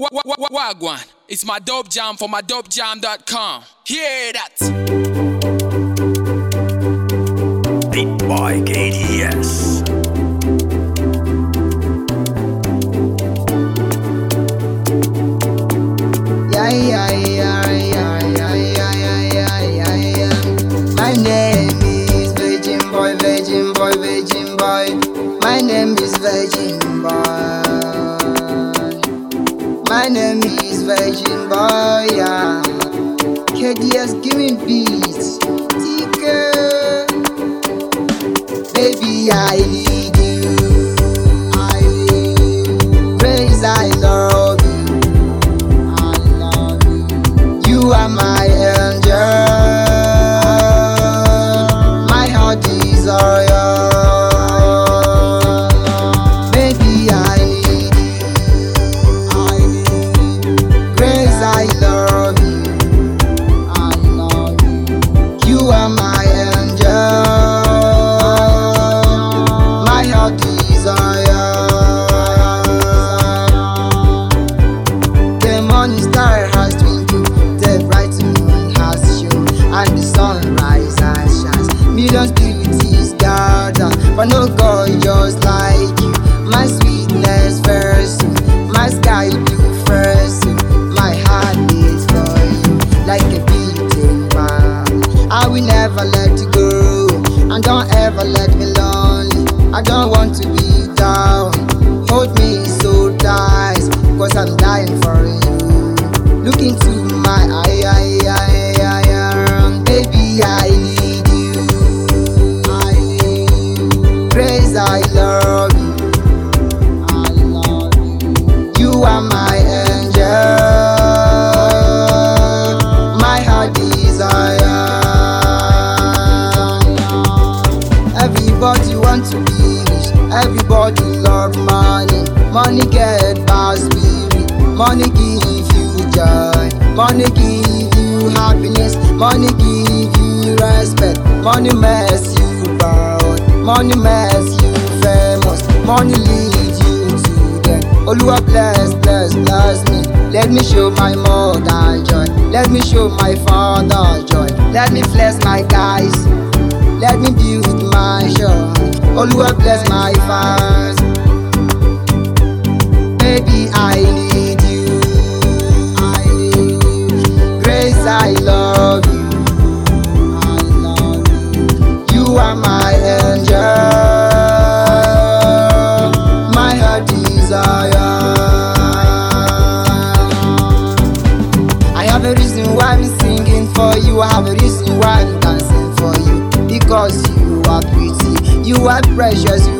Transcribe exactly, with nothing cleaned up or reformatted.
Wagwan, it's my dope jam for my dope jam dot com. Hear that? Big Boy K D S. Yeah, yeah, yeah, yeah, yeah, yeah, yeah, yeah, yeah. My name is Virgin Boy, Virgin Boy, Virgin Boy. My name is Virgin Boy. My name is Virgin Boy, yeah. K D S, give me beats. T K. Baby, I need you. I need you. Praise, I love you. I love you. You are my angel. My heart is all yours. Baby, I need you. I need you. Grace, I love you. I love you. You are my angel. My heart is all yours. The morning star has twinkled, the bright moon has shone, and the sunrise has shines. Millions beauties gather, but no God just like you. My sweetness first, my sky blue first. My heart beats for you like a beating man. I will never let you go, and don't ever let me lonely. I don't want to be down. Hold me so tight, cause I'm dying for you. Look into my eye, eye, eye, eye, eye. Baby, I need you. I need you. Praise, I love you. I love you. You are my angel. My heart desire. Everybody want to be rich. Everybody love money. Money get bad spirit. Money give you joy. Money give you happiness. Money give you respect. Money makes you proud. Money makes you famous. Money leads you to them. Oluwa bless, bless, bless me. Let me show my mother joy. Let me show my father joy. Let me flex my guys. Let me build my show. Oluwa bless my fans. Baby, I need you. I need you. Grace, I love you. I love you. You are my angel. My heart desire. I have a reason why I'm singing for you. I have a reason why I'm dancing for you. Because you are pretty, you are precious,